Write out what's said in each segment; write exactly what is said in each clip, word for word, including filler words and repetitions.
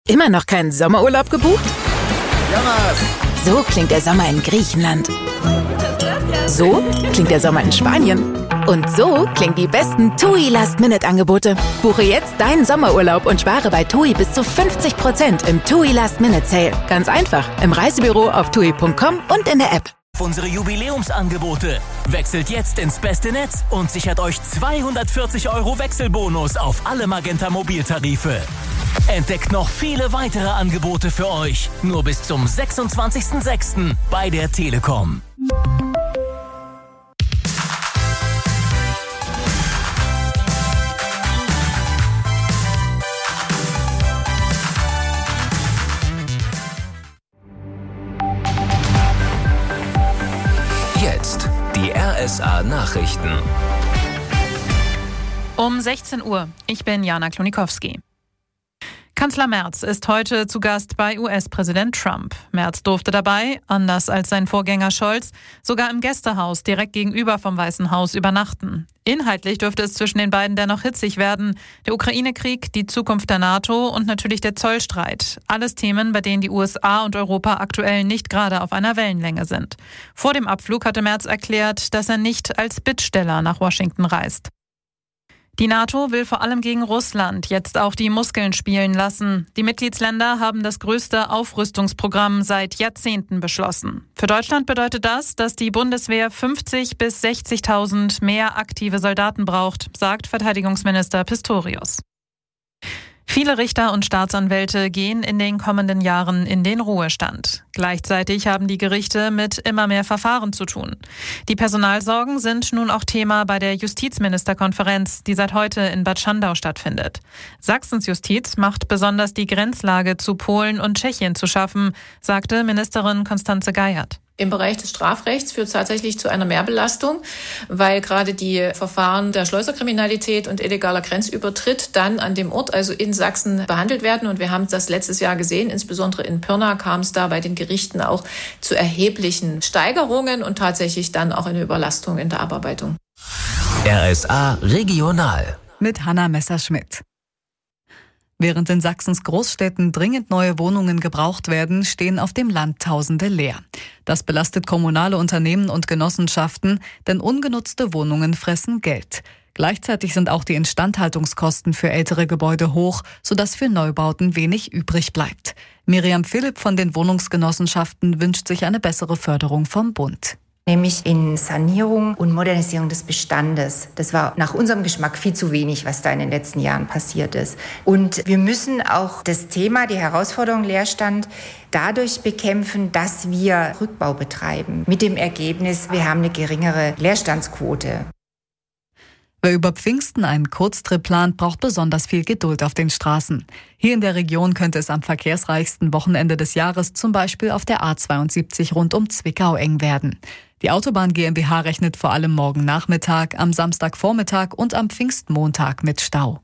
Immer noch keinen Sommerurlaub gebucht? Jamas! So klingt der Sommer in Griechenland. So klingt der Sommer in Spanien. Und so klingen die besten TUI Last-Minute-Angebote. Buche jetzt deinen Sommerurlaub und spare bei TUI bis zu fünfzig Prozent im TUI Last-Minute-Sale. Ganz einfach, im Reisebüro auf tui punkt com und in der App. Unsere Jubiläumsangebote. Wechselt jetzt ins beste Netz und sichert euch zweihundertvierzig Euro Wechselbonus auf alle Magenta Mobiltarife. Entdeckt noch viele weitere Angebote für euch. Nur bis zum sechsundzwanzigsten sechsten bei der Telekom. Jetzt die R S A-Nachrichten. Um sechzehn Uhr. Ich bin Jana Klonikowski. Kanzler Merz ist heute zu Gast bei U S-Präsident Trump. Merz durfte dabei, anders als sein Vorgänger Scholz, sogar im Gästehaus direkt gegenüber vom Weißen Haus übernachten. Inhaltlich dürfte es zwischen den beiden dennoch hitzig werden. Der Ukraine-Krieg, die Zukunft der NATO und natürlich der Zollstreit. Alles Themen, bei denen die U S A und Europa aktuell nicht gerade auf einer Wellenlänge sind. Vor dem Abflug hatte Merz erklärt, dass er nicht als Bittsteller nach Washington reist. Die NATO will vor allem gegen Russland jetzt auch die Muskeln spielen lassen. Die Mitgliedsländer haben das größte Aufrüstungsprogramm seit Jahrzehnten beschlossen. Für Deutschland bedeutet das, dass die Bundeswehr fünfzig bis sechzigtausend mehr aktive Soldaten braucht, sagt Verteidigungsminister Pistorius. Viele Richter und Staatsanwälte gehen in den kommenden Jahren in den Ruhestand. Gleichzeitig haben die Gerichte mit immer mehr Verfahren zu tun. Die Personalsorgen sind nun auch Thema bei der Justizministerkonferenz, die seit heute in Bad Schandau stattfindet. Sachsens Justiz macht besonders die Grenzlage zu Polen und Tschechien zu schaffen, sagte Ministerin Constanze Geiert. Im Bereich des Strafrechts führt es tatsächlich zu einer Mehrbelastung, weil gerade die Verfahren der Schleuserkriminalität und illegaler Grenzübertritt dann an dem Ort, also in Sachsen, behandelt werden. Und wir haben das letztes Jahr gesehen, insbesondere in Pirna kam es da bei den Gerichten auch zu erheblichen Steigerungen und tatsächlich dann auch eine Überlastung in der Abarbeitung. R S A Regional. Mit Hanna Messerschmidt. Während in Sachsens Großstädten dringend neue Wohnungen gebraucht werden, stehen auf dem Land Tausende leer. Das belastet kommunale Unternehmen und Genossenschaften, denn ungenutzte Wohnungen fressen Geld. Gleichzeitig sind auch die Instandhaltungskosten für ältere Gebäude hoch, sodass für Neubauten wenig übrig bleibt. Miriam Philipp von den Wohnungsgenossenschaften wünscht sich eine bessere Förderung vom Bund. Nämlich in Sanierung und Modernisierung des Bestandes. Das war nach unserem Geschmack viel zu wenig, was da in den letzten Jahren passiert ist. Und wir müssen auch das Thema, die Herausforderung Leerstand, dadurch bekämpfen, dass wir Rückbau betreiben. Mit dem Ergebnis, wir haben eine geringere Leerstandsquote. Wer über Pfingsten einen Kurztrip plant, braucht besonders viel Geduld auf den Straßen. Hier in der Region könnte es am verkehrsreichsten Wochenende des Jahres zum Beispiel auf der A zweiundsiebzig rund um Zwickau eng werden. Die Autobahn GmbH rechnet vor allem morgen Nachmittag, am Samstagvormittag und am Pfingstmontag mit Stau.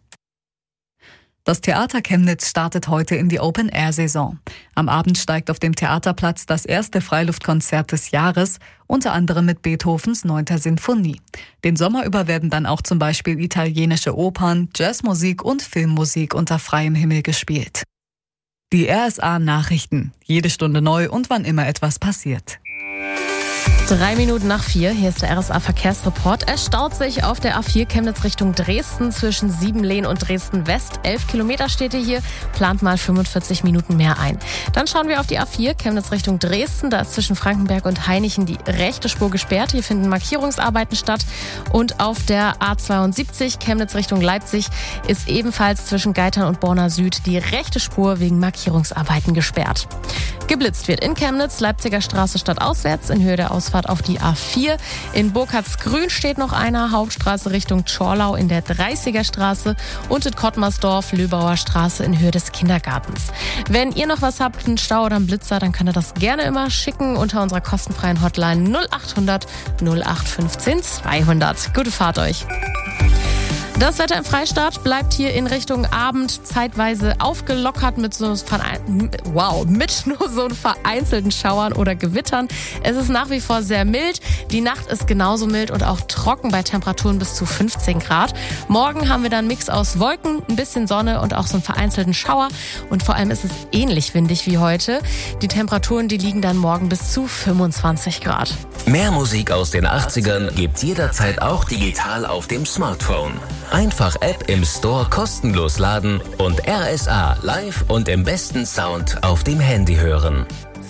Das Theater Chemnitz startet heute in die Open-Air-Saison. Am Abend steigt auf dem Theaterplatz das erste Freiluftkonzert des Jahres, unter anderem mit Beethovens neunter Sinfonie. Den Sommer über werden dann auch zum Beispiel italienische Opern, Jazzmusik und Filmmusik unter freiem Himmel gespielt. Die R S A-Nachrichten. Jede Stunde neu und wann immer etwas passiert. Drei Minuten nach vier, hier ist der R S A-Verkehrsreport. Es staut sich auf der A vier Chemnitz Richtung Dresden zwischen Siebenlehn und Dresden-West. Elf Kilometer steht hier, plant mal fünfundvierzig Minuten mehr ein. Dann schauen wir auf die A vier Chemnitz Richtung Dresden. Da ist zwischen Frankenberg und Hainichen die rechte Spur gesperrt. Hier finden Markierungsarbeiten statt. Und auf der A zweiundsiebzig Chemnitz Richtung Leipzig ist ebenfalls zwischen Geitern und Borna Süd die rechte Spur wegen Markierungsarbeiten gesperrt. Geblitzt wird in Chemnitz, Leipziger Straße stadtauswärts in Höhe der Ausfahrt auf die A vier. In Burkhardsgrün steht noch einer, Hauptstraße Richtung Tschorlau in der dreißiger Straße und in Kottmersdorf, Löbauer Straße in Höhe des Kindergartens. Wenn ihr noch was habt, einen Stau oder einen Blitzer, dann könnt ihr das gerne immer schicken unter unserer kostenfreien Hotline null achthundert null acht fünfzehn zweihundert. Gute Fahrt euch! Das Wetter im Freistaat bleibt hier in Richtung Abend zeitweise aufgelockert mit so wow, mit nur so vereinzelten Schauern oder Gewittern. Es ist nach wie vor sehr mild. Die Nacht ist genauso mild und auch trocken bei Temperaturen bis zu fünfzehn Grad. Morgen haben wir dann einen Mix aus Wolken, ein bisschen Sonne und auch so einen vereinzelten Schauer. Und vor allem ist es ähnlich windig wie heute. Die Temperaturen, die liegen dann morgen bis zu fünfundzwanzig Grad. Mehr Musik aus den achtzigern gibt's jederzeit auch digital auf dem Smartphone. Einfach App im Store kostenlos laden und R S A live und im besten Sound auf dem Handy hören.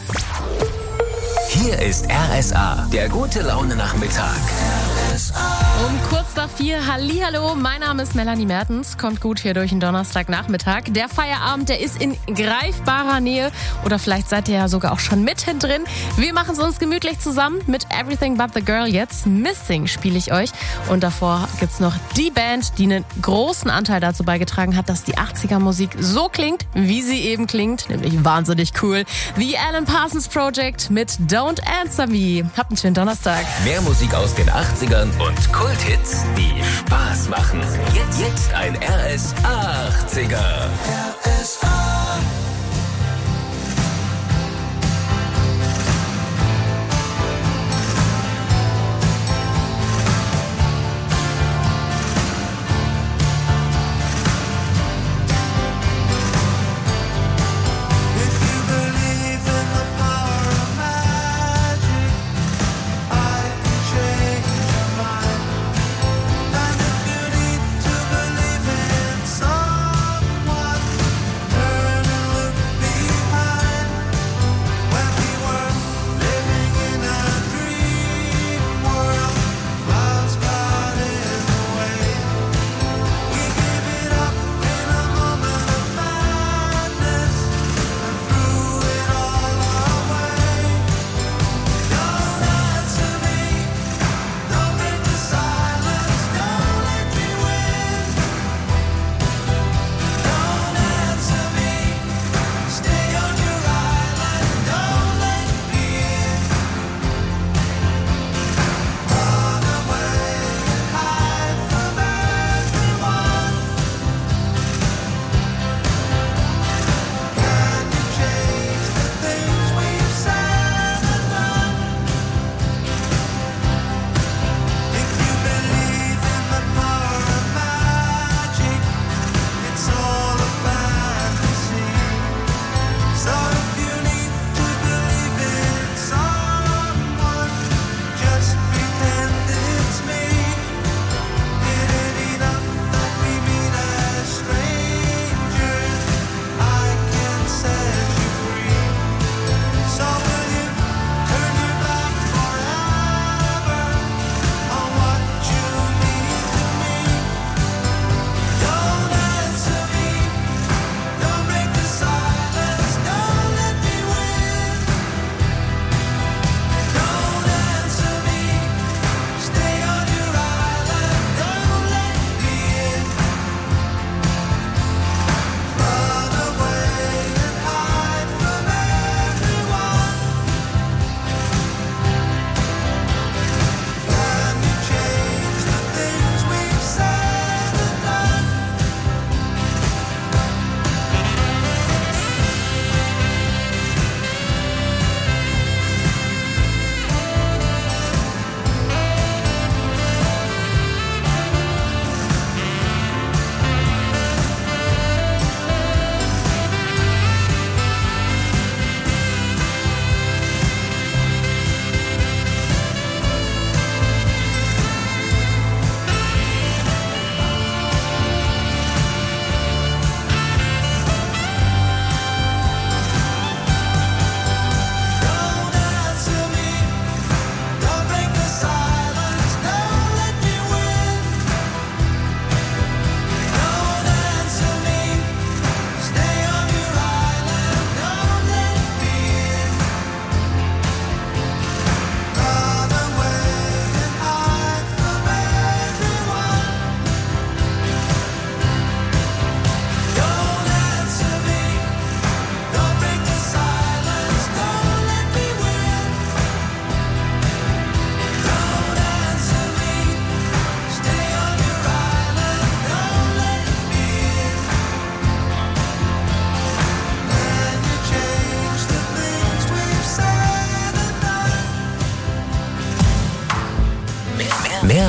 Hier ist R S A, der gute Laune Nachmittag. Um kurz nach vier, hallihallo, mein Name ist Melanie Mertens, kommt gut hier durch den Donnerstagnachmittag. Der Feierabend, der ist in greifbarer Nähe oder vielleicht seid ihr ja sogar auch schon mittendrin. Wir machen es uns gemütlich zusammen mit Everything But The Girl jetzt. Missing spiele ich euch und davor gibt's noch die Band, die einen großen Anteil dazu beigetragen hat, dass die achtziger-Musik so klingt, wie sie eben klingt, nämlich wahnsinnig cool. The Alan Parsons Project mit Don't Answer Me. Habt einen schönen Donnerstag. Mehr Musik aus den achtzigern und Kulthits, die Spaß machen. Jetzt, jetzt ein R S A achtziger. R S A. Turn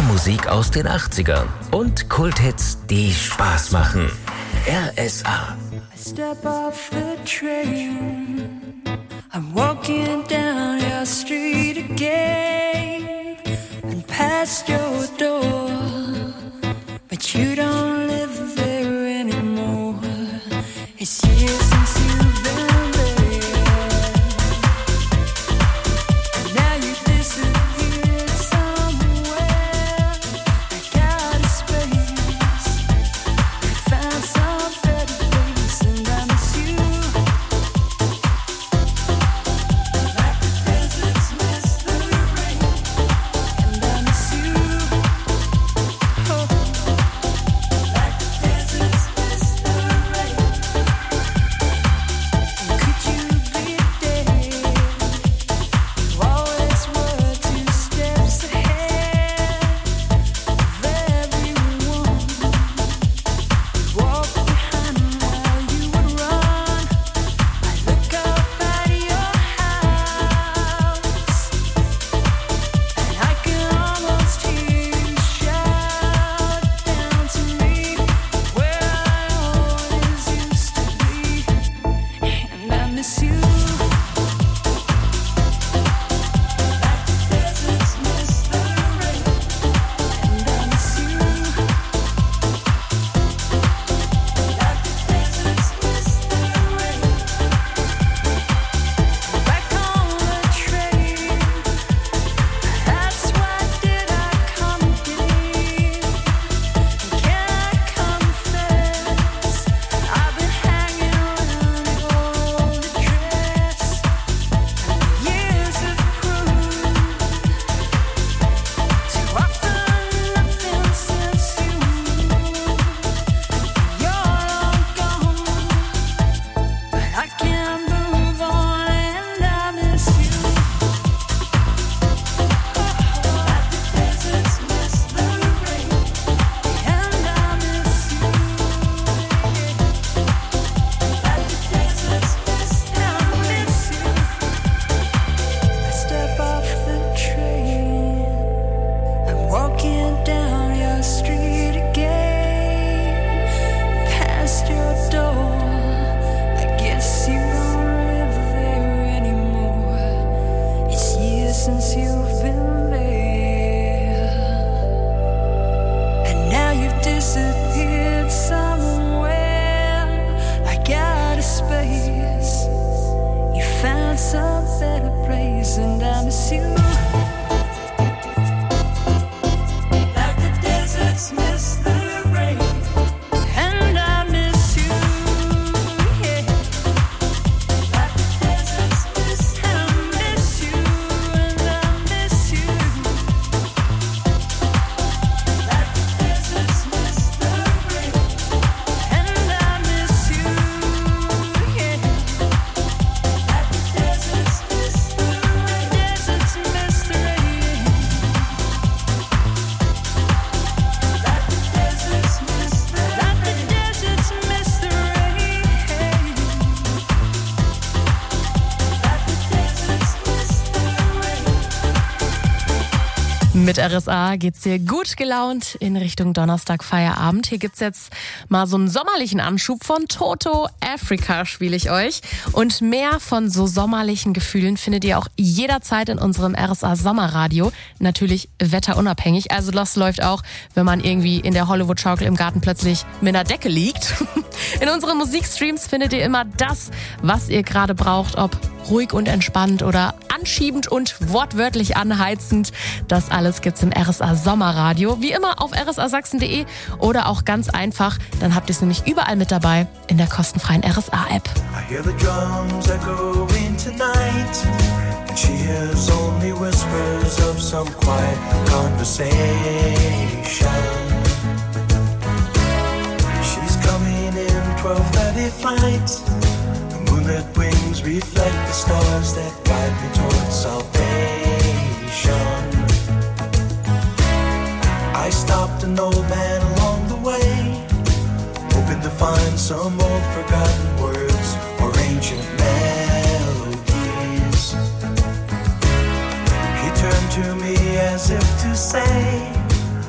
Musik aus den achtzigern und Kulthits, die Spaß machen. R S A. I step off the train. I'm walking down your street again and past your door, but you don't live there anymore. It's years since you've been there. Now you disappeared somewhere. I got a space. I found some better place, and I miss you. Like the deserts miss the rain, and I miss you. Oh, like the deserts miss the rain. And could you be there? You always were two steps ahead of everyone. Walk behind while you would run. I look up at your house, and I can almost hear you shout down to me where I always used to be, and I miss you. Like the deserts miss the rain, and I miss you. Like the deserts miss the rain. Back on the train, that's why did I come again? Can I confess, I've been hanging around your old address. Years have proved too often nothing since you moved. You're long gone, but I can't move on, and I miss you. Like the deserts miss the rain, and I miss you. Like the deserts miss, and I miss you. I step off the train. I'm walking down your street again, past your door. I guess you don't live there anymore. It's years since you've been there, and now you've disappeared somewhere. I got a space. You found some better place, and I miss you. Like the deserts miss the rain, and I miss you. Yeah. Like the deserts miss, and I miss you, and I miss you. Like the deserts miss the rain, and I miss you. Yeah. Like the deserts miss the rain, deserts miss the rain. Like the deserts miss the rain, like the deserts miss the rain. Like the deserts miss the rain. Mit R S A geht's dir gut gelaunt in Richtung Donnerstag Feierabend. Hier gibt's jetzt mal so einen sommerlichen Anschub von Toto. Africa spiele ich euch. Und mehr von so sommerlichen Gefühlen findet ihr auch jederzeit in unserem R S A Sommerradio. Natürlich wetterunabhängig. Also das läuft auch, wenn man irgendwie in der Hollywood-Schaukel im Garten plötzlich mit einer Decke liegt. In unseren Musikstreams findet ihr immer das, was ihr gerade braucht. Ob ruhig und entspannt oder anschiebend und wortwörtlich anheizend. Das alles gibt's im R S A Sommerradio. Wie immer auf r s a sachsen punkt d e oder auch ganz einfach. Dann habt ihr es nämlich überall mit dabei in der kostenfreien R S A-App. I hear the drums echoing tonight, and she hears only whispers of some quiet conversation. She's coming in twelve thirty flight. The moonlit wings reflect the stars that guide me towards salvation. I stopped an old man along the way, hoping to find some old forgotten words or ancient melodies. He turned to me as if to say,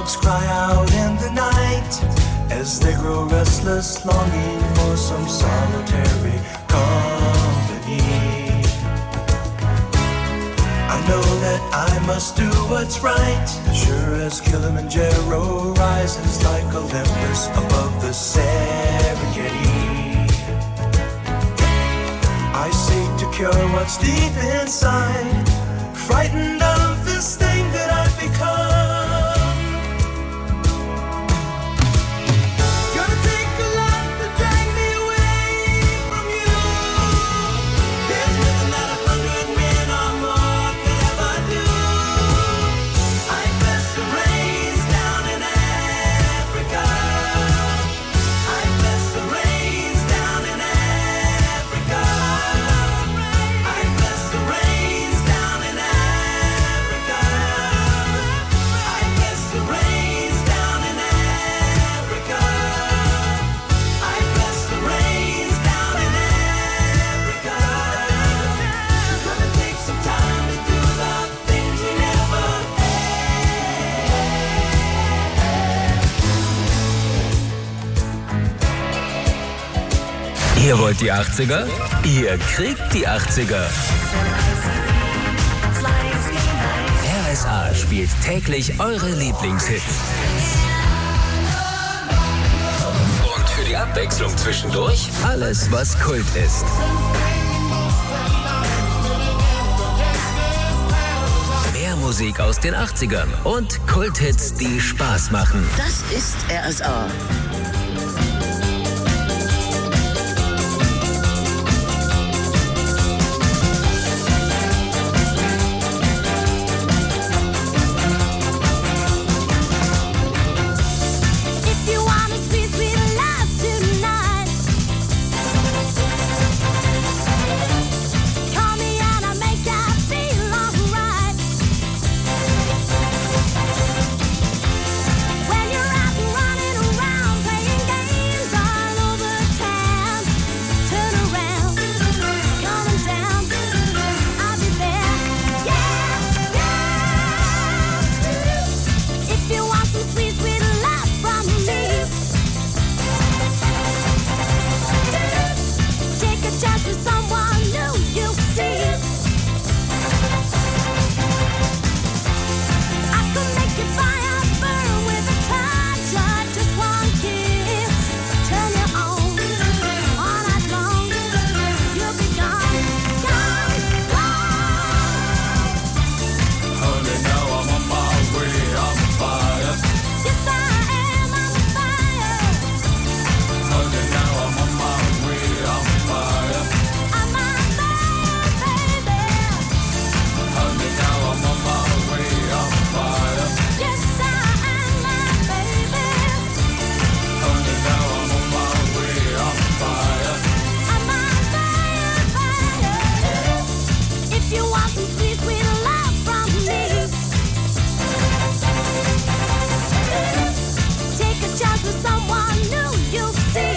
dogs cry out in the night as they grow restless, longing for some solitary company. I know that I must do what's right, sure as Kilimanjaro rises like Olympus above the Serengeti. I seek to cure what's deep inside, frightened of this thing that I've become. Gonna take a lot to drag me away from you. There's nothing that a hundred men or more could ever do. I bless the rains down in Africa. I bless the rains down in Africa. I bless the rains down in Africa. I bless the rains down in Africa. I bless the rains down in Africa. Gonna take some time to do the things we never Ihr wollt die achtziger? Ihr kriegt die achtziger. R S A spielt täglich eure Lieblingshits. Und für die Abwechslung zwischendurch alles, was Kult ist. Mehr Musik aus den achtzigern und Kulthits, die Spaß machen. Das ist R S A. If you want a sweet, sweet love tonight, call me and I'll make ya feel alright. When you're out and running around playing games all over town, turn around, coming down, I'll be there. Yeah, yeah. If you want some sweet, sweet love from me, take a chance with someone new you see. I can make your fire burn with a touch of just one kiss. Turn you on all night long. You'll be gone, gone, gone. Honey, now I'm on my way, I'm fire. Yes, I am on fire. Honey, now I'm on my way, I'm fire. I'm on fire, baby. Honey, now I'm on my way, I'm fire. Yes, I am, my baby. Honey, now I'm on my way, I'm fire. I'm on fire, fire. If you want some sweet, sweet love from me, take a chance with someone new you'll see.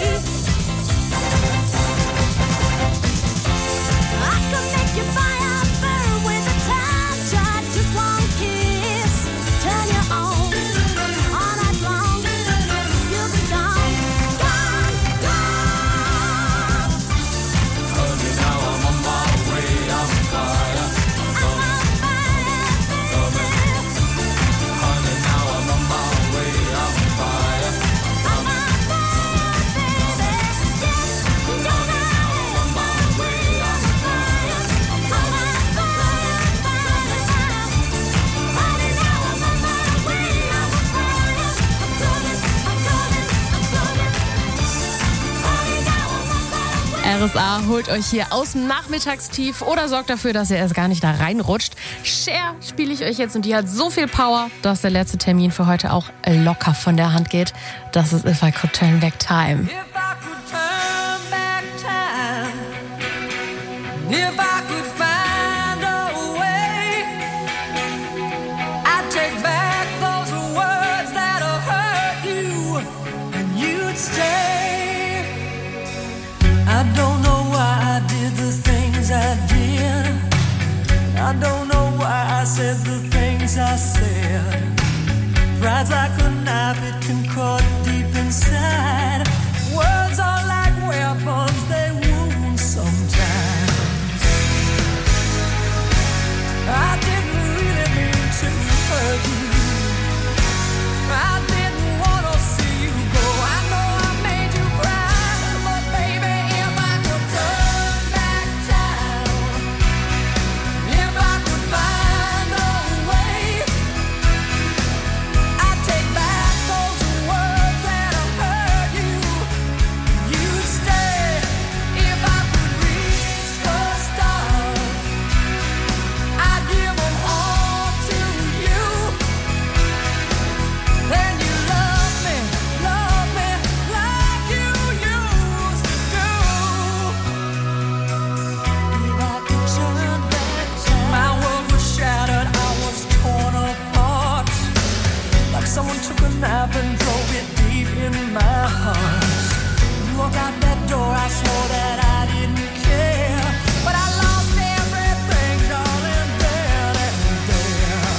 I can make your fire burn with a touch of just one kiss. Turn you on all night long. You'll be gone, gone, gone. Honey, now I'm on my way, I'm fire. I'm on fire, baby. Honey, now I'm on my way, I'm fire. I'm on fire, baby. Yes, I'm gonna On my way, I'm fire. I'm on fire, fire, fire. Honey, now I'm on my way. I'm on fire. I'm coming, I'm coming, I'm coming. Honey, now I'm on my way. R S A holt euch hier aus dem Nachmittagstief oder sorgt dafür, dass ihr erst gar nicht da reinrutscht. Cher spiele ich euch jetzt und die hat so viel Power, dass der letzte Termin für heute auch locker von der Hand geht. Das ist If I Could Turn Back Time. If I could turn back time, if I could find a way, I'd take back those words that have hurt you, and you'd stay. I don't know why I did the things I did. I don't know why I said the things I said. Pride's like a knife, it can cut deep inside. Words are like weapons, they wound sometimes. I didn't really mean to hurt you. I didn't want to see you go. I know I made you cry, but baby, if I could turn back time, if I could find a way, I'd take back those words that have hurt you. You'd stay if I could reach the stars. I'd give them all to you. Then you love me, love me like you used to do. If I could turn back time, my world was shattered, I was torn apart. Like someone took a knife and drove it deep in my heart. Walk out that door, I swore that I didn't care, but I lost everything, darling, there and there.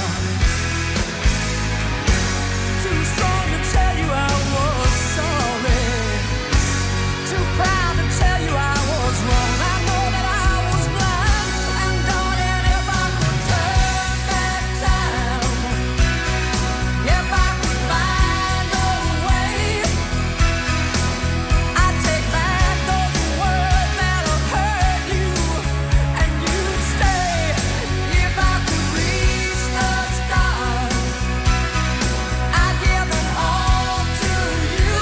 Too strong to tell you I was sorry. Too proud to tell you I was wrong. I know that I was blind, and darling, if I could turn back time, if I could find a way, I'd take back those words that have hurt you, and you'd stay if I could reach the stars. I'd give them all to you.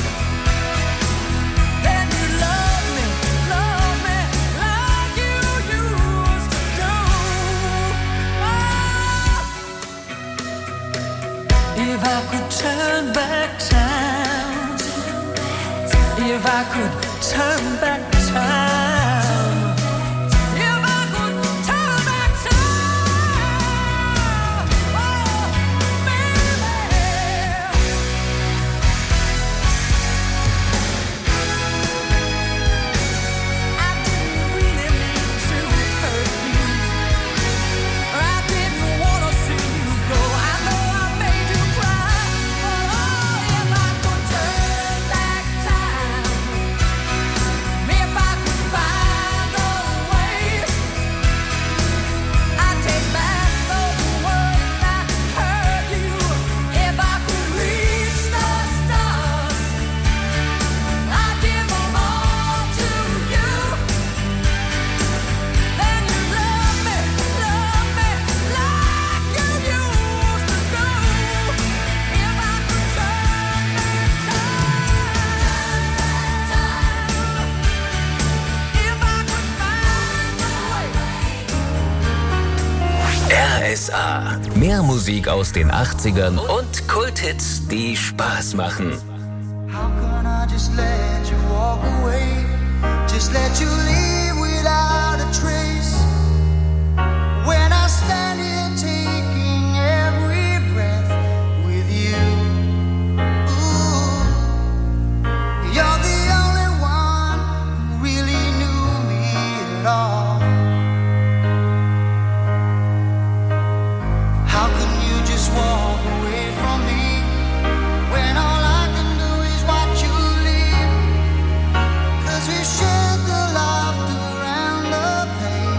Then you love me, love me like you used to do. If I could turn back time, if I could turn back time, if I could turn back time, oh, baby. I didn't really mean to hurt you. I didn't want to see you go. I know I made you cry, but oh, if I could turn back time, if I could find a way, I'd take back those words that hurt you. If I could reach the stars, I'd give them all to you. Then you love me, love me like you used to do. If I could turn back time, if I could find a way. R S A. Mehr Musik aus den achtzigern und Kulthits, die Spaß machen. How can I just let you walk away? Just let you leave without a trace. When I stand here taking every breath with you. Ooh, you're the only one who really knew me at all. How can you just walk away from me when all I can do is watch you leave? 'Cause we shared the laughter and the pain.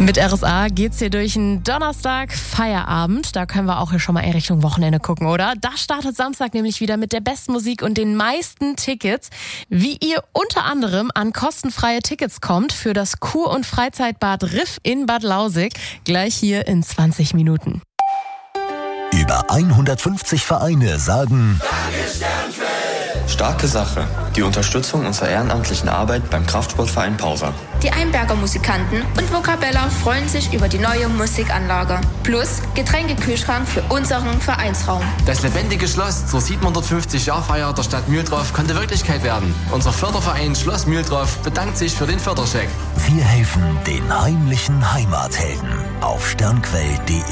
Mit R S A geht's hier durch einen Donnerstag Feierabend. Da können wir auch hier schon mal in Richtung Wochenende gucken, oder? Da startet Samstag nämlich wieder mit der besten Musik und den meisten Tickets. Wie ihr unter anderem an kostenfreie Tickets kommt für das Kur- und Freizeitbad Riff in Bad Lausick. Gleich hier in zwanzig Minuten. Über hundertfünfzig Vereine sagen Starke Sache. Die Unterstützung unserer ehrenamtlichen Arbeit beim Kraftsportverein Pausa. Die Einberger Musikanten und Vocabella freuen sich über die neue Musikanlage. Plus Getränkekühlschrank für unseren Vereinsraum. Das lebendige Schloss zur siebenhundertfünfzig-Jahr-Feier der Stadt Mühldorf konnte Wirklichkeit werden. Unser Förderverein Schloss Mühldorf bedankt sich für den Fördercheck. Wir helfen den heimlichen Heimathelden auf sternquell punkt de.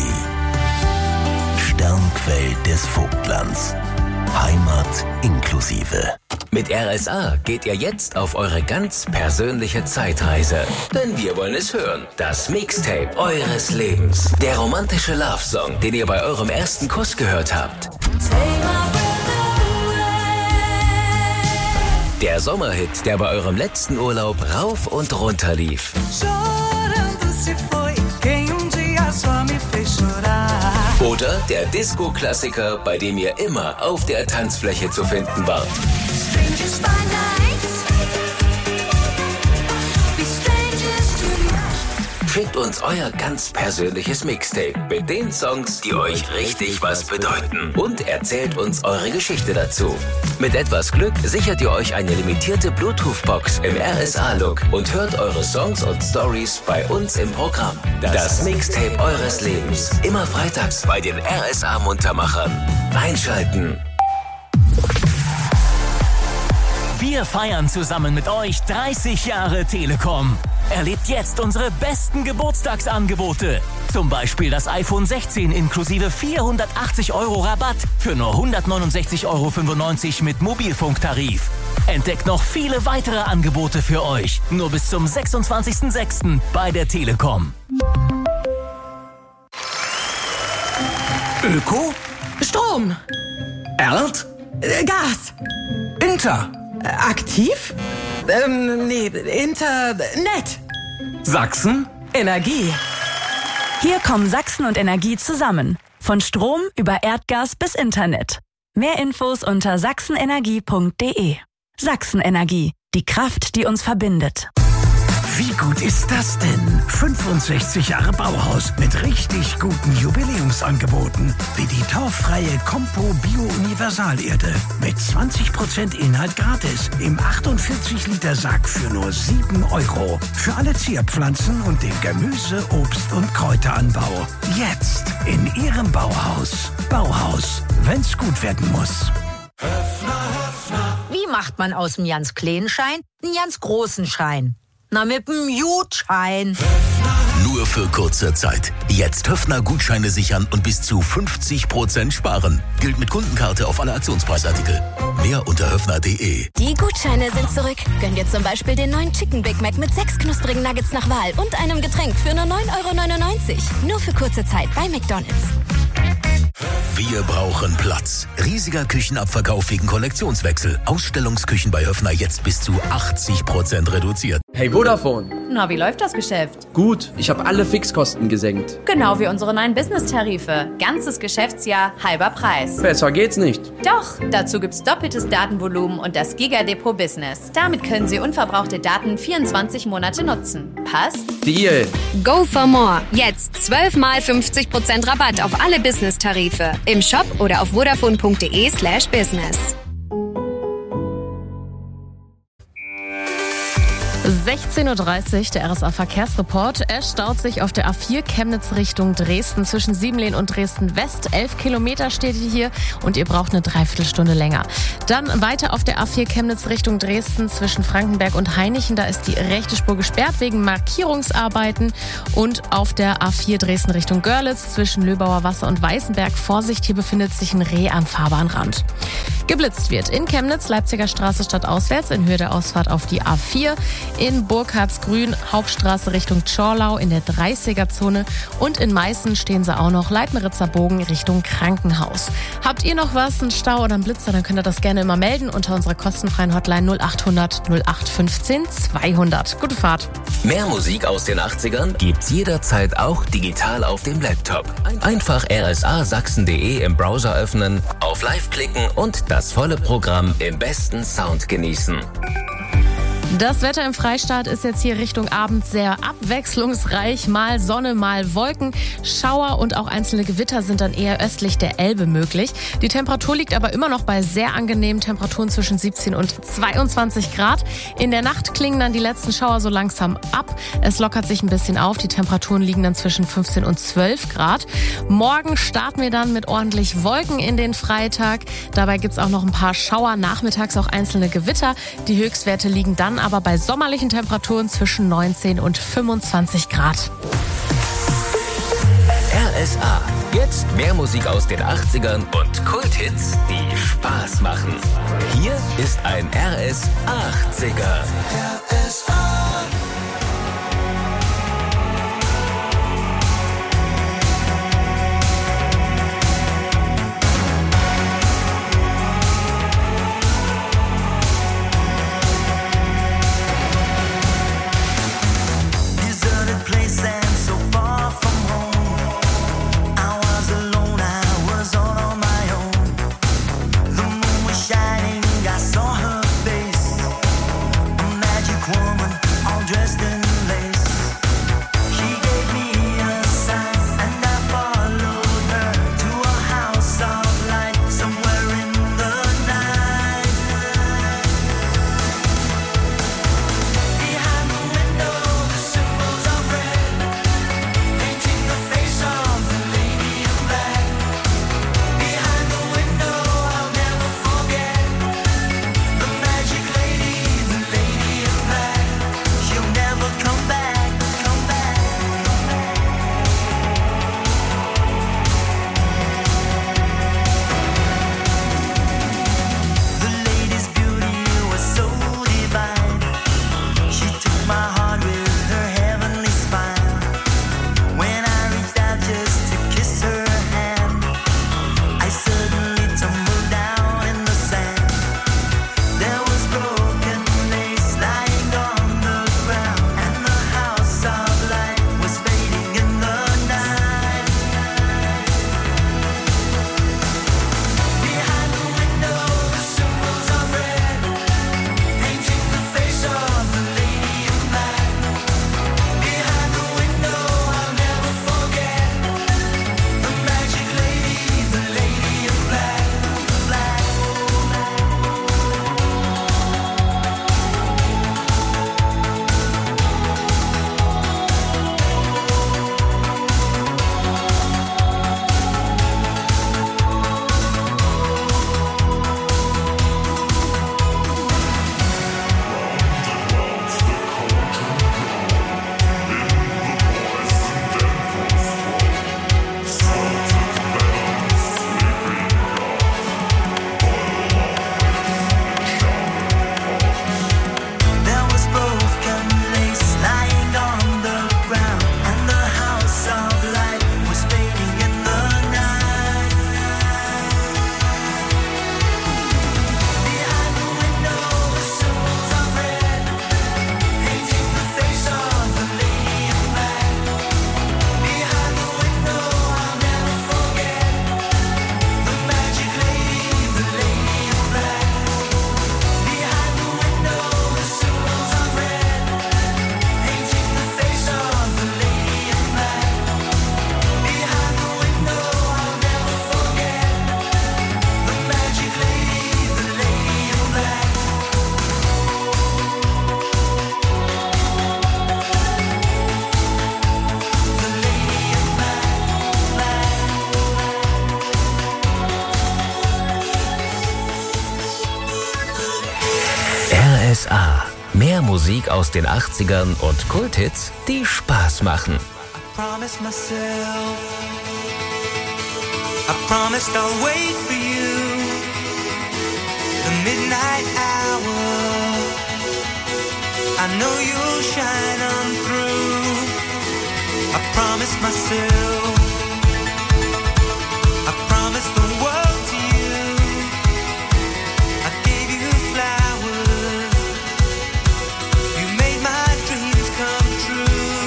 Sternquell des Vogtlands. Heimat inklusive. Mit R S A geht ihr jetzt auf eure ganz persönliche Zeitreise. Denn wir wollen es hören. Das Mixtape eures Lebens. Der romantische Love-Song, den ihr bei eurem ersten Kuss gehört habt. Der Sommerhit, der bei eurem letzten Urlaub rauf und runter lief. Oder der Disco-Klassiker, bei dem ihr immer auf der Tanzfläche zu finden wart. Schickt uns euer ganz persönliches Mixtape mit den Songs, die euch richtig was bedeuten. Und erzählt uns eure Geschichte dazu. Mit etwas Glück sichert ihr euch eine limitierte Bluetooth-Box im R S A-Look und hört eure Songs und Stories bei uns im Programm. Das Mixtape eures Lebens. Immer freitags bei den R S A-Muntermachern. Einschalten. Wir feiern zusammen mit euch dreißig Jahre Telekom. Erlebt jetzt unsere besten Geburtstagsangebote. Zum Beispiel das iPhone sechzehn inklusive vierhundertachtzig Euro Rabatt für nur hundertneunundsechzig Euro fünfundneunzig mit Mobilfunktarif. Entdeckt noch viele weitere Angebote für euch. Nur bis zum sechsundzwanzigsten sechsten bei der Telekom. Öko? Strom. Erd? Äh, Gas. Inter? Äh, aktiv? Ähm, nee, Internet. Sachsen? Energie. Hier kommen Sachsen und Energie zusammen. Von Strom über Erdgas bis Internet. Mehr Infos unter sachsenenergie punkt de. Sachsenenergie. Die Kraft, die uns verbindet. Wie gut ist das denn? fünfundsechzig Jahre Bauhaus mit richtig guten Jubiläumsangeboten. Wie die torffreie Compo Bio Universalerde. Mit zwanzig Prozent Inhalt gratis. Im achtundvierzig Liter Sack für nur sieben Euro. Für alle Zierpflanzen und den Gemüse-, Obst- und Kräuteranbau. Jetzt in Ihrem Bauhaus. Bauhaus, wenn's gut werden muss. Wie macht man aus dem ganz kleinen Schein einen ganz großen Schein? Na, mit dem Jutschein. Nur für kurze Zeit. Jetzt Höfner-Gutscheine sichern und bis zu fünfzig Prozent sparen. Gilt mit Kundenkarte auf alle Aktionspreisartikel. Mehr unter höfner punkt de. Die Gutscheine sind zurück. Gönn dir zum Beispiel den neuen Chicken Big Mac mit sechs knusprigen Nuggets nach Wahl und einem Getränk für nur neun Euro neunundneunzig. Nur für kurze Zeit bei McDonald's. Wir brauchen Platz. Riesiger Küchenabverkauf wegen Kollektionswechsel. Ausstellungsküchen bei Höfner jetzt bis zu achtzig Prozent reduziert. Hey Vodafone. Na, wie läuft das Geschäft? Gut, ich habe alle Fixkosten gesenkt. Genau wie unsere neuen Business-Tarife. Ganzes Geschäftsjahr, halber Preis. Besser geht's nicht. Doch, dazu gibt's doppeltes Datenvolumen und das Giga-Depot Business. Damit können Sie unverbrauchte Daten vierundzwanzig Monate nutzen. Passt? Deal. Go for more. Jetzt zwölf mal fünfzig Prozent Rabatt auf alle Business-Tarife. Im Shop oder auf vodafone punkt de slash business. sechzehn Uhr dreißig, der R S A-Verkehrsreport. Es staut sich auf der A vier Chemnitz Richtung Dresden zwischen Siebenlehn und Dresden West. Elf Kilometer steht hier und ihr braucht eine Dreiviertelstunde länger. Dann weiter auf der A vier Chemnitz Richtung Dresden zwischen Frankenberg und Hainichen. Da ist die rechte Spur gesperrt wegen Markierungsarbeiten. Und auf der A vier Dresden Richtung Görlitz zwischen Löbauer Wasser und Weißenberg. Vorsicht, hier befindet sich ein Reh am Fahrbahnrand. Geblitzt wird in Chemnitz, Leipziger Straße stadtauswärts in Höhe der Ausfahrt auf die A vier, in Burkhardsgrün, Hauptstraße Richtung Tschorlau in der dreißiger-Zone und in Meißen stehen sie auch noch, Leitmeritzer Bogen Richtung Krankenhaus. Habt ihr noch was, einen Stau oder einen Blitzer, dann könnt ihr das gerne immer melden unter unserer kostenfreien Hotline null acht hundert null acht fünfzehn zweihundert. Gute Fahrt. Mehr Musik aus den achtzigern gibt's jederzeit auch digital auf dem Laptop. Einfach r s a sachsen punkt d e im Browser öffnen, auf Live klicken und das volle Programm im besten Sound genießen. Das Wetter im Freistaat ist jetzt hier Richtung Abend sehr abwechslungsreich. Mal Sonne, mal Wolken. Schauer und auch einzelne Gewitter sind dann eher östlich der Elbe möglich. Die Temperatur liegt aber immer noch bei sehr angenehmen Temperaturen zwischen siebzehn und zweiundzwanzig Grad. In der Nacht klingen dann die letzten Schauer so langsam ab. Es lockert sich ein bisschen auf. Die Temperaturen liegen dann zwischen fünfzehn und zwölf Grad. Morgen starten wir dann mit ordentlich Wolken in den Freitag. Dabei gibt's auch noch ein paar Schauer, nachmittags auch einzelne Gewitter. Die Höchstwerte liegen dann aber bei sommerlichen Temperaturen zwischen neunzehn und fünfundzwanzig Grad. R S A. Jetzt mehr Musik aus den achtzigern und Kulthits, die Spaß machen. Hier ist ein R S achtziger. R S A. R S A. Mehr Musik aus den achtzigern und Kulthits, die Spaß machen. Promise myself, I promised I'll wait for you. midnight hour. I know you'll shine on through. I promise myself, I promise the world to you. I gave you flowers, you made my dreams come true.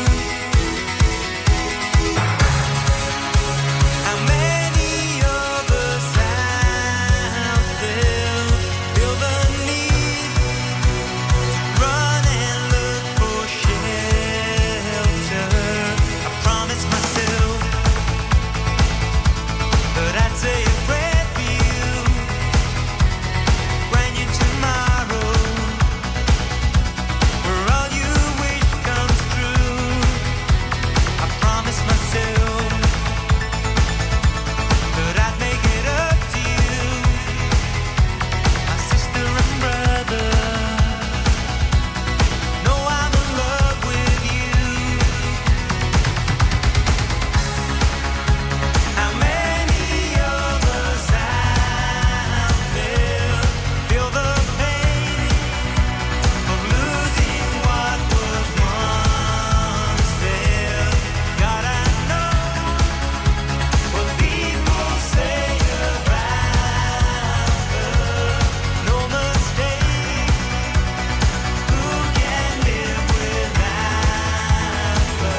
How many of us out there feel the need to run and look for shelter? I promise myself that I'd say a prayer for you when you tomorrow, where all you wish comes true. I promise myself that I'd make it up to you, my sister and brother. Know I'm in love with you. How many of us out there feel the pain of losing what was once there? God, I know what people say about her. No mistake, who can live without her?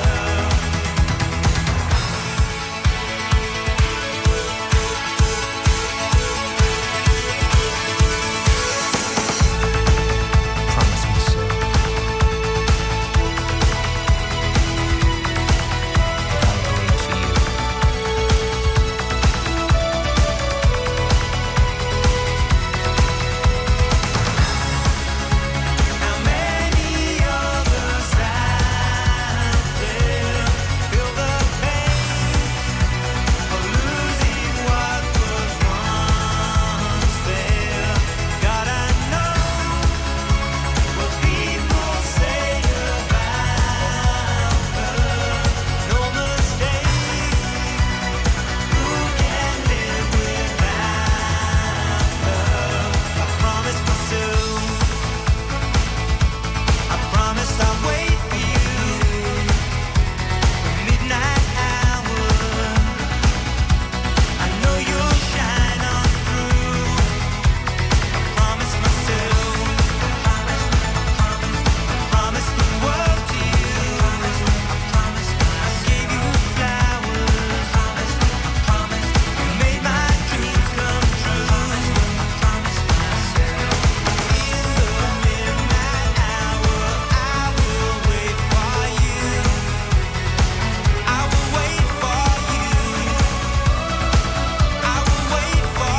Promise me so. I'll wait for you. How many of us out there feel the pain of losing what was once there? God, I know what people say about her. No mistake, who can live without her? I promise myself, I promise I'll wait for you. The midnight hour, I know you'll shine on through. I promise myself, I promise the world to you. I gave you flowers, you made my dreams come true. In the midnight hour, I will wait for you. I will wait for you. I will wait for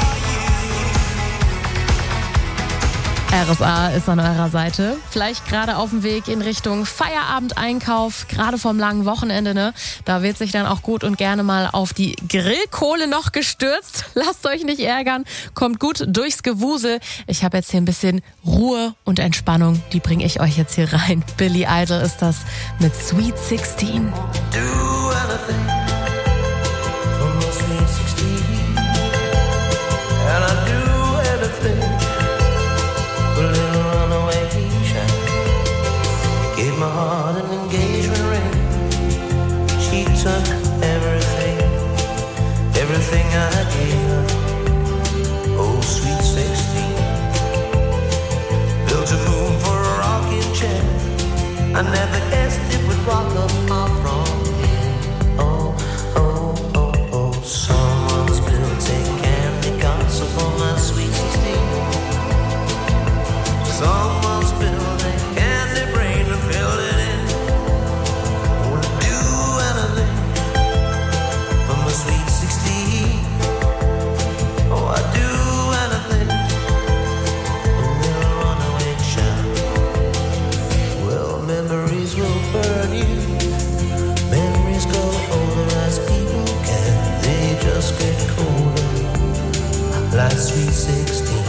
you. R S A ist an eurer Seite. Vielleicht gerade auf dem Weg in Richtung Feierabendeinkauf, gerade vom langen Wochenende, ne? Da wird sich dann auch gut und gerne mal auf die Grillkohle noch gestürzt. Lasst euch nicht ärgern, kommt gut durchs Gewusel. Ich habe jetzt hier ein bisschen Ruhe und Entspannung, die bringe ich euch jetzt hier rein. Billy Idol ist das mit Sweet sixteen. Do anything for my sweet sixteen, and I do anything for a little runaway shine. Gave my heart an engagement ring. She took everything, everything I gave her. Oh, sweet sixteen. Built a moon for a rocking chair. I never guessed it would rock up my wrong here. Oh, oh, oh, oh. Someone's built a candy castle for my sweet sixteen. Someone's built a candy brain and filled it in. Would do anything for my sweet sixteen. Oh, I do anything. A little runaway child. Well, memories will burn you. Memories grow older as people can. They just get colder, like sweet sixteen.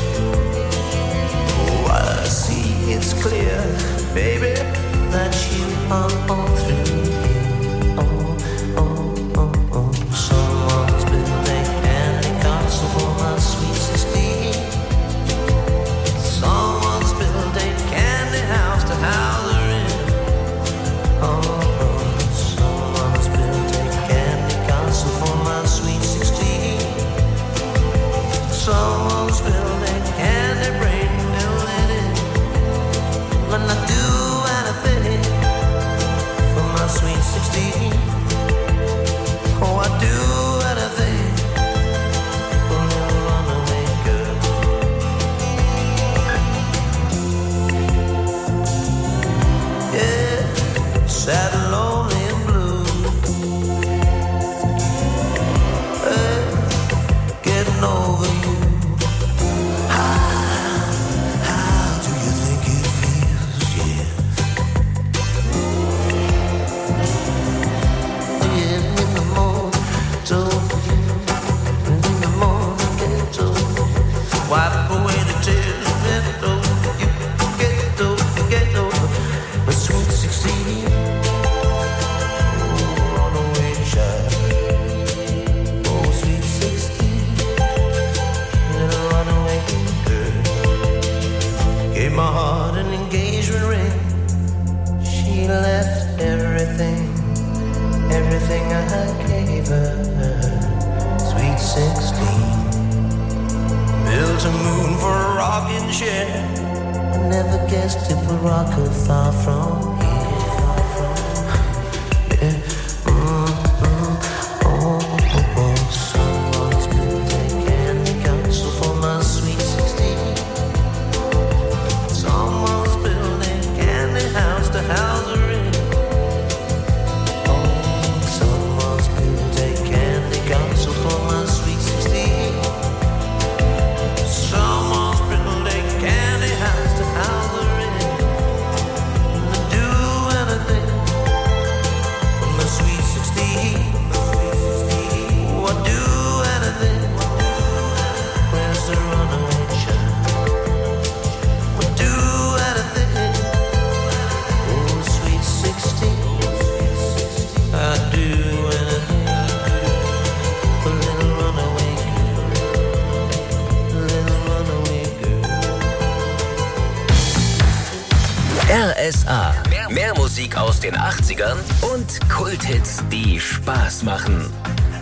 Oh, I see it's clear, baby, that you are all through here. Oh, oh, oh, oh. Someone's built a candy castle for my sweet sixteen. baby, sweet sixteen. Built a moon for a rocking chair. I never guessed it would rock her far from here. Yeah. Mm-hmm. Oh, oh, oh. Someone's been taking the counsel for my sweet sixteen. Someone's building a candy house to house her in. Oh, someone's been taking the counsel for my sweet sixteen. Someone's building a candy house to house her in. Do anything for my sweet sixteen. Oh, I'd do anything. Where's the runaway child? I'd do anything. Oh, sweet sixteen. I'd do anything. A little runaway girl. A little runaway girl. R S A. Mehr, mehr Musik aus den achtzigern und Kulthits, die Spaß machen.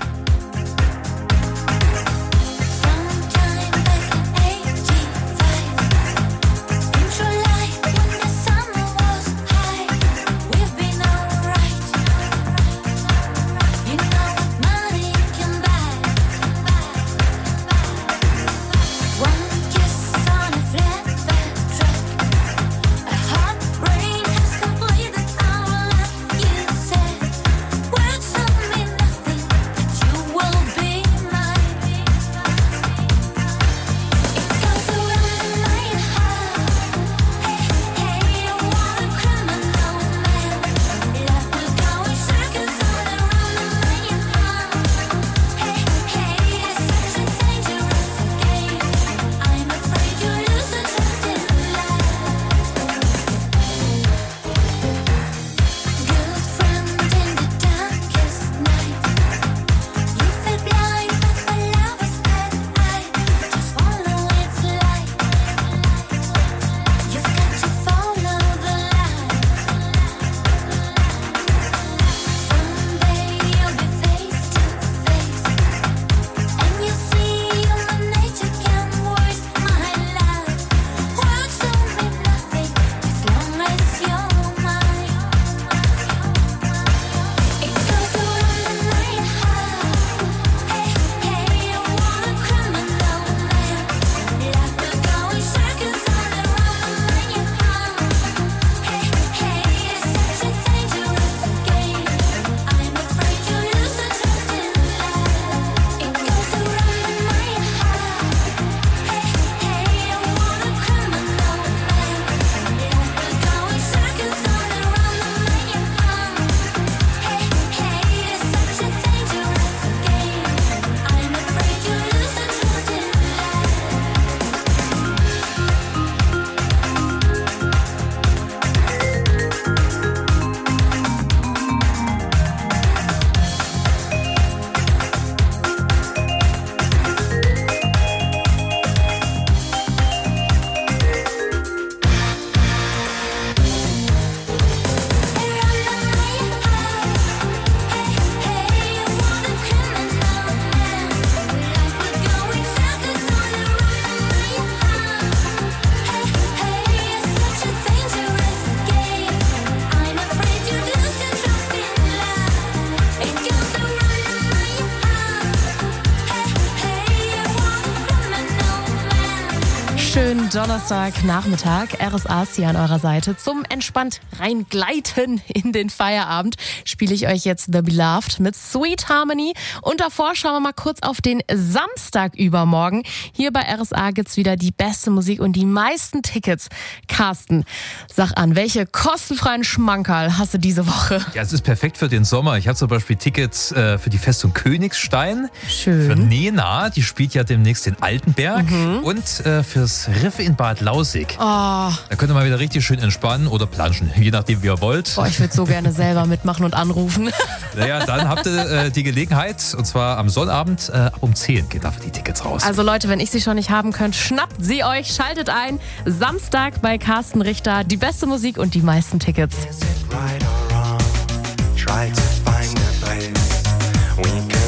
Schönen Donnerstagnachmittag. R S A ist hier an eurer Seite. Zum entspannt reingleiten in den Feierabend spiele ich euch jetzt The Beloved mit Sweet Harmony. Und davor schauen wir mal kurz auf den Samstag übermorgen. Hier bei R S A gibt's wieder die beste Musik und die meisten Tickets. Carsten, sag an, welche kostenfreien Schmankerl hast du diese Woche? Ja, es ist perfekt für den Sommer. Ich habe zum Beispiel Tickets äh, für die Festung Königstein. Schön. Für Nena, die spielt ja demnächst in Altenberg. Mhm. Und äh, fürs Riff in Bad Lausick. Oh. Da könnt ihr mal wieder richtig schön entspannen oder planschen, je nachdem, wie ihr wollt. Boah, ich würde so gerne selber mitmachen und anrufen. Naja, dann habt ihr äh, die Gelegenheit, und zwar am Sonnabend äh, ab um zehn geht dafür die Tickets raus. Also Leute, wenn ich sie schon nicht haben könnt, schnappt sie euch, schaltet ein. Samstag bei Carsten Richter, die beste Musik und die meisten Tickets. Right or wrong, try to find a place we can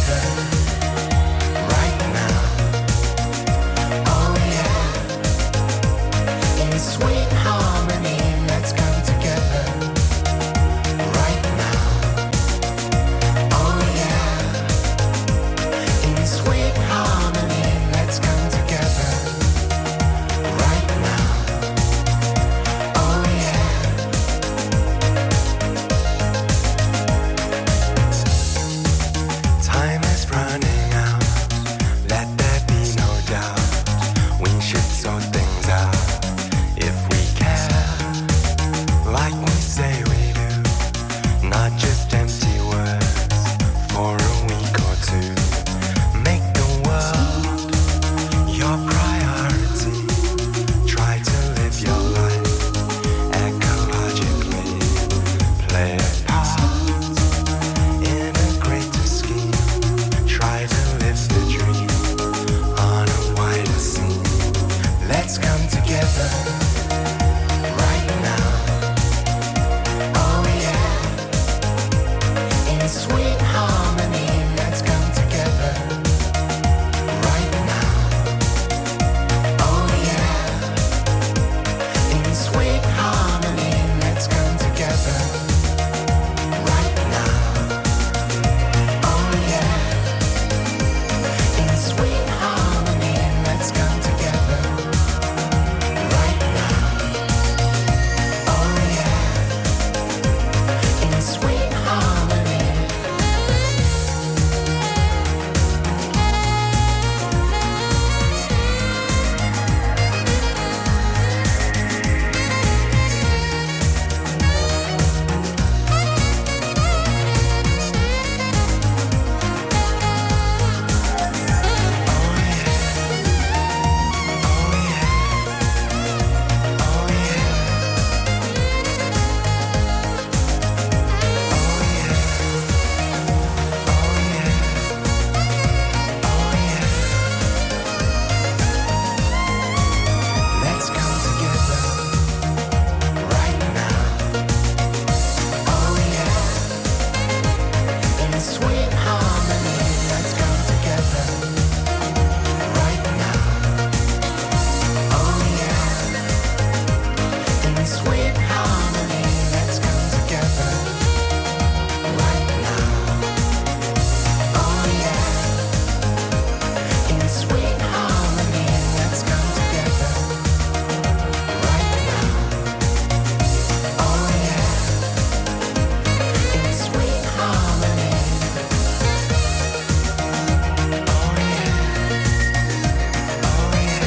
together right now. Oh yeah, in sweet harmony, let's come together right now. Oh yeah, in sweet harmony, let's come together right now. Oh yeah. Time is running out, let there be no doubt. We should sort things out if we care, like we say we do. Not just empty words for a week or two. Make the world your priority. Try to live your life ecologically. Play a part in a greater scheme. Try to live the dream on a wider scene. Let's come together right now. Oh yeah, in sweet harmony, let's come together right now. Oh yeah, in sweet harmony, let's come together right now. Oh yeah, in sweet harmony, let's come together right now. Oh yeah, in sweet harmony. Let's come together right now. Oh yeah, in sweet harmony, let's come together right now. Oh yeah, in sweet harmony, let's come together right now. Oh yeah, in sweet harmony, let's come together right now. Oh yeah, in sweet harmony. Oh yeah, oh yeah,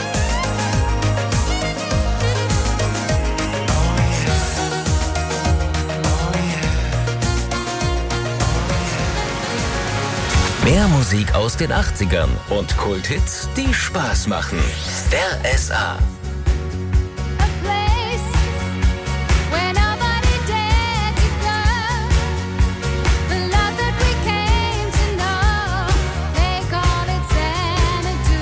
Mehr Musik aus den achtzigern und Kulthits, die Spaß machen. R S A. Where nobody dared to go, the love that we came to know, they call it Xanadu.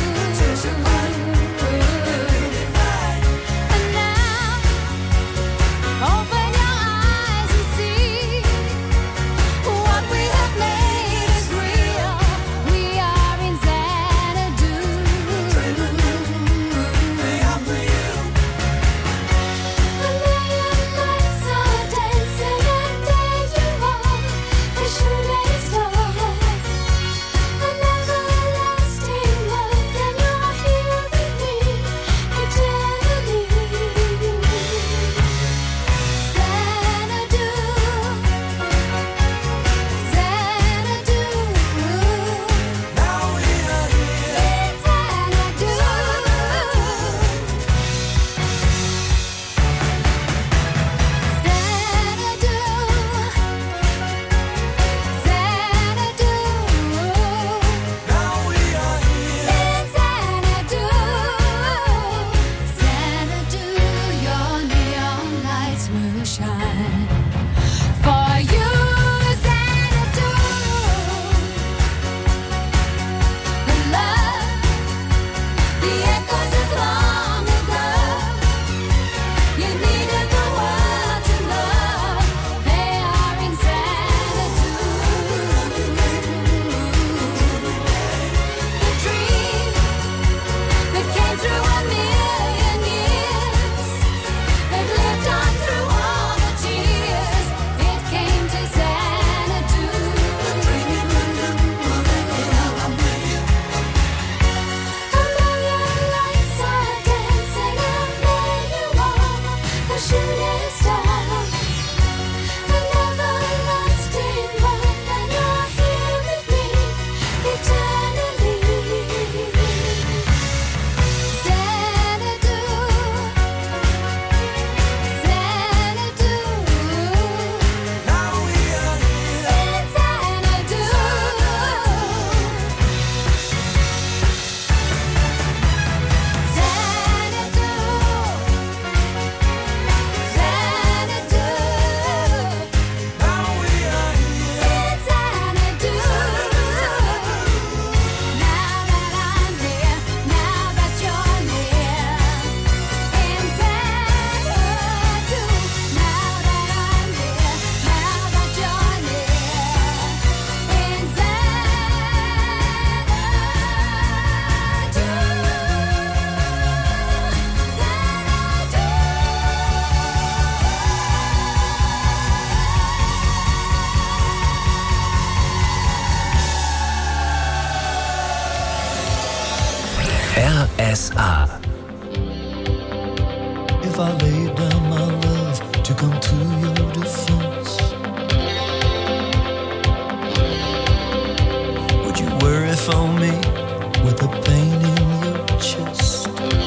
And now, open your eyes and see what we have made is real. We are in Xanadu. R S A. If I laid down my love to come to your defense, would you worry for me with the pain in your chest?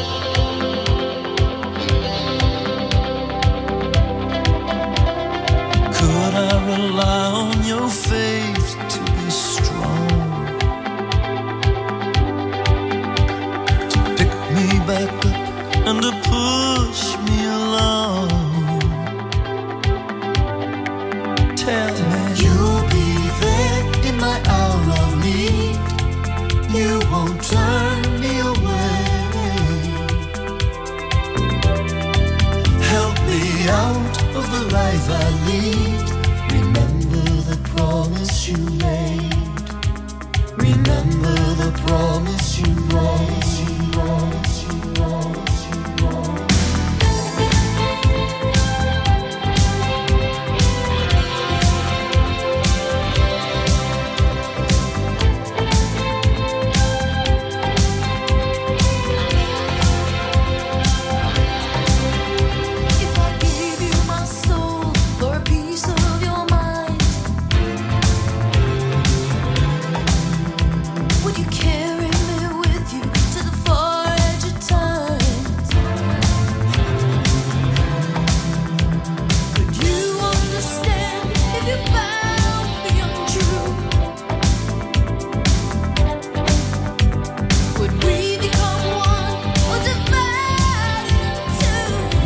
Could I rely on your faith to be strong, to pick me back up and to push me along? Tell me you'll be there in my hour of need. You won't turn me away. Help me out of the life I lead. Remember the promise you made. Remember the promise you made. Promise you promise you promise. If I gave you my soul for a piece of your mind, would you carry me with you to the far edge of time? Could you understand if you found me untrue? Would we become one or divide in two?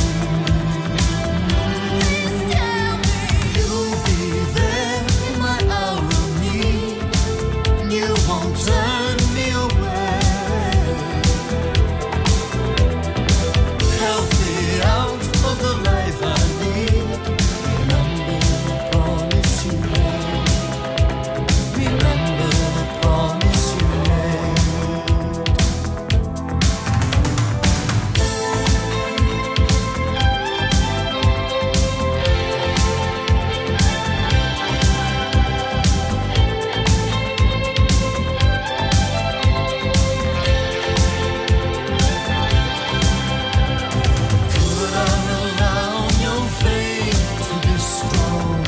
Please tell me you'll be there in my hour of need. You won't turn me away. Help me out of the life I lead. Remember the promise you made. Remember the promise you made. Could I rely on your faith to be strong,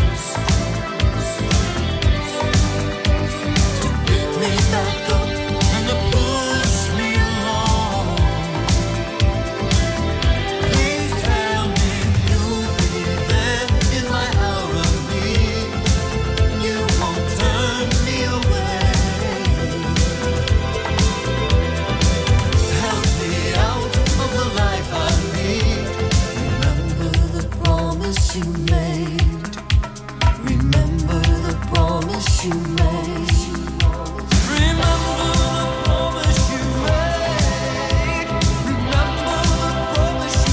to pick me back up and to push me along? Please tell me you'll be there in my hour of need. You won't turn me away. Help me out of the life I lead. Remember the promise you made. Remember the promise you made. Remember the promise you made. Remember the promise you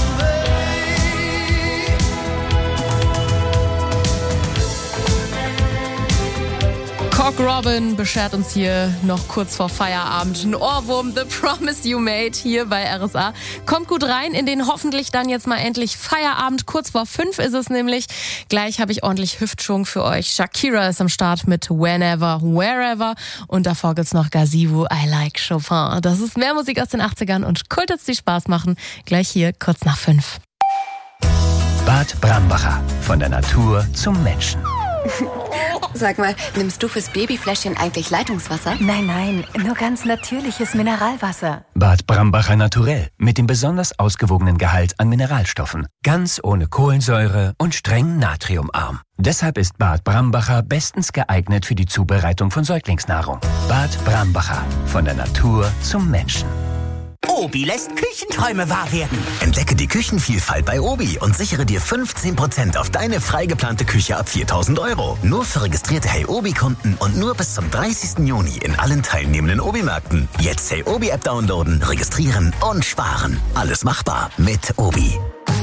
made. Cock Robin beschert uns hier noch kurz vor Feierabend ein Ohrwurm, The Promise You Made, hier bei R S A. Kommt gut rein in den hoffentlich dann jetzt mal endlich Feierabend. Kurz vor fünf ist es nämlich. Gleich habe ich ordentlich Hüftschwung für euch. Shakira ist am Start mit Whenever, Wherever. Und davor gibt's noch Gazebo, I Like Chopin. Das ist mehr Musik aus den achtzigern und Kultits, die Spaß machen. Gleich hier, kurz nach fünf. Bad Brambacher. Von der Natur zum Menschen. Sag mal, nimmst du fürs Babyfläschchen eigentlich Leitungswasser? Nein, nein, nur ganz natürliches Mineralwasser. Bad Brambacher Naturell. Mit dem besonders ausgewogenen Gehalt an Mineralstoffen. Ganz ohne Kohlensäure und streng natriumarm. Deshalb ist Bad Brambacher bestens geeignet für die Zubereitung von Säuglingsnahrung. Bad Brambacher. Von der Natur zum Menschen. Obi lässt Küchenträume wahr werden. Entdecke die Küchenvielfalt bei Obi und sichere dir fünfzehn Prozent auf deine frei geplante Küche ab viertausend Euro. Nur für registrierte Hey Obi-Kunden und nur bis zum dreißigsten Juni in allen teilnehmenden Obi-Märkten. Jetzt Hey Obi-App downloaden, registrieren und sparen. Alles machbar mit Obi.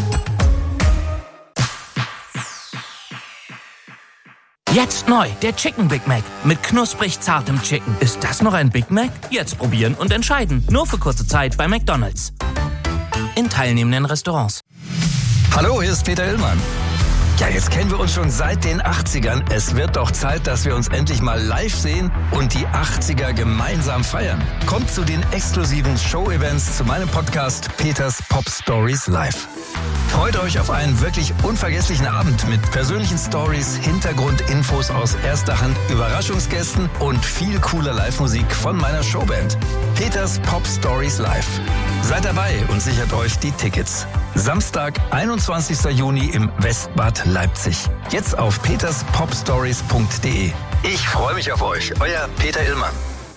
Jetzt neu, der Chicken Big Mac mit knusprig zartem Chicken. Ist das noch ein Big Mac? Jetzt probieren und entscheiden. Nur für kurze Zeit bei McDonald's. In teilnehmenden Restaurants. Hallo, hier ist Peter Illmann. Ja, jetzt kennen wir uns schon seit den achtzigern. Es wird doch Zeit, dass wir uns endlich mal live sehen und die achtziger gemeinsam feiern. Kommt zu den exklusiven Show-Events zu meinem Podcast Peters Pop Stories Live. Freut euch auf einen wirklich unvergesslichen Abend mit persönlichen Stories, Hintergrundinfos aus erster Hand, Überraschungsgästen und viel cooler Live-Musik von meiner Showband. Peters Pop Stories Live. Seid dabei und sichert euch die Tickets. Samstag, einundzwanzigster Juni im Westbad Leipzig. Jetzt auf peters pop stories punkt de. Ich freue mich auf euch. Euer Peter Illmann.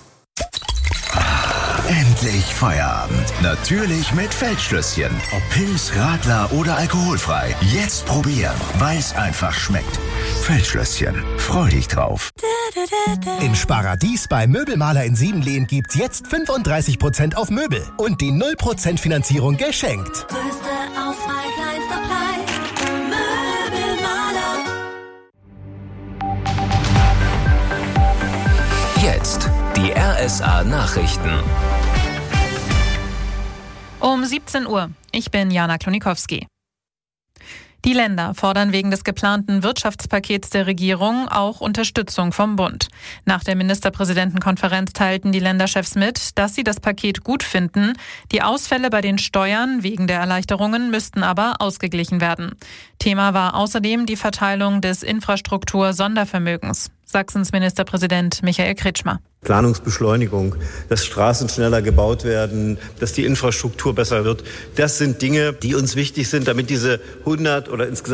Endlich Feierabend. Natürlich mit Feldschlösschen. Ob Pils, Radler oder alkoholfrei. Jetzt probieren, weil es einfach schmeckt. Feldschlösschen. Freu dich drauf. Im Sparadies bei Möbelmaler in Siebenlehen gibt's jetzt fünfunddreißig Prozent auf Möbel und die null Prozent Finanzierung geschenkt. Größte Auswahl, kleinster Preis. Möbelmaler. Jetzt die R S A-Nachrichten. Um siebzehn Uhr. Ich bin Jana Klonikowski. Die Länder fordern wegen des geplanten Wirtschaftspakets der Regierung auch Unterstützung vom Bund. Nach der Ministerpräsidentenkonferenz teilten die Länderchefs mit, dass sie das Paket gut finden. Die Ausfälle bei den Steuern wegen der Erleichterungen müssten aber ausgeglichen werden. Thema war außerdem die Verteilung des Infrastruktur-Sondervermögens. Sachsens Ministerpräsident Michael Kretschmer. Planungsbeschleunigung, dass Straßen schneller gebaut werden, dass die Infrastruktur besser wird. Das sind Dinge, die uns wichtig sind, damit diese hundert oder insgesamt